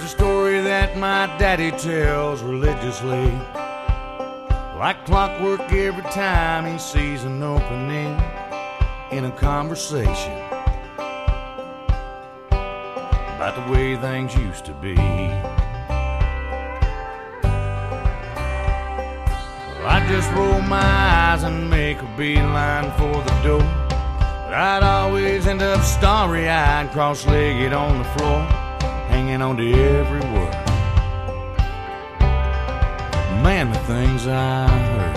There's a story that my daddy tells religiously, like clockwork every time he sees an opening in a conversation about the way things used to be. Well, I just roll my eyes and make a beeline for the door, but I'd always end up starry-eyed, cross-legged on the floor, hanging on to every word. Man, the things I heard.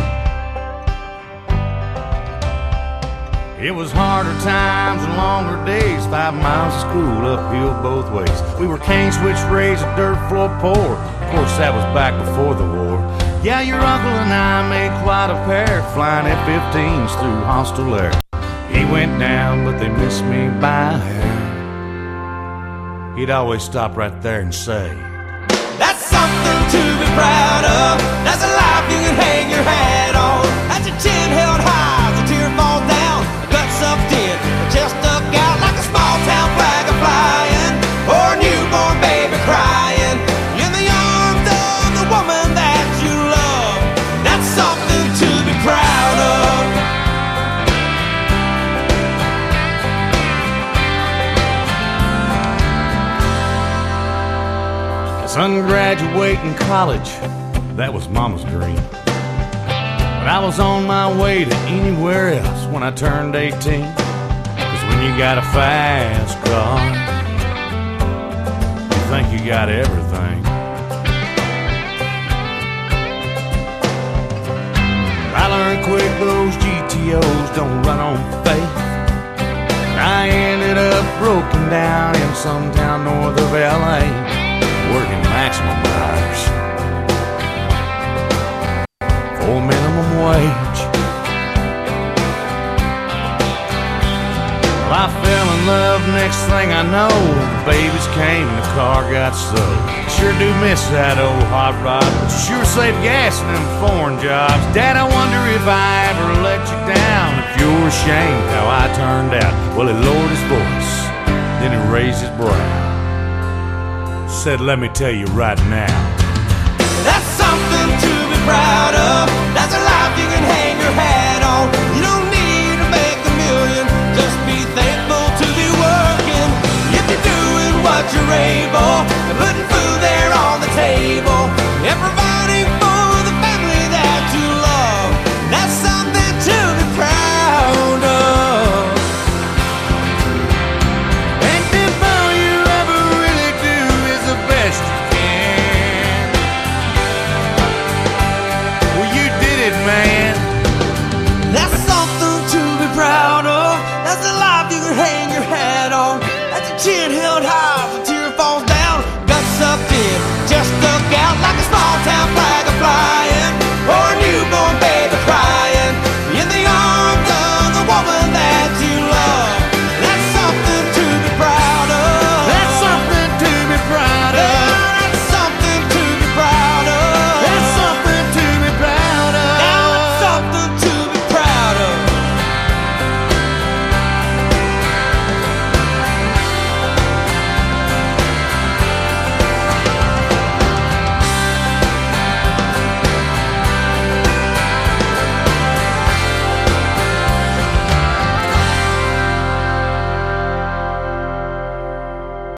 It was harder times and longer days, 5 miles of school uphill both ways. We were cane switch raised, a dirt floor poor. Of course, that was back before the war. Yeah, your uncle and I made quite a pair, flying F-15s through hostile air. He went down, but they missed me by a hair. He'd always stop right there and say, "That's something to be proud of. That's a life you can hang your hat on. That's your chin held high as a tear falls down. A gut sucked in, a chest stuck out like a small town flag a flying, or a newborn baby crying in the arms of the woman that you love. That's something to be proud of." Son, graduating college, that was Mama's dream. But I was on my way to anywhere else when I turned 18. 'Cause when you got a fast car, you think you got everything. I learned quick those GTOs don't run on faith. I ended up broken down in some town north of LA, working maximum hours for minimum wage. Well, I fell in love, next thing I know, the babies came and the car got sold. Sure do miss that old hot rod, but you sure save gas in them foreign jobs. Dad, I wonder if I ever let you down, if you're ashamed how I turned out. Well, he lowered his voice, then he raised his brow, said, "Let me tell you right now, that's something to be proud of.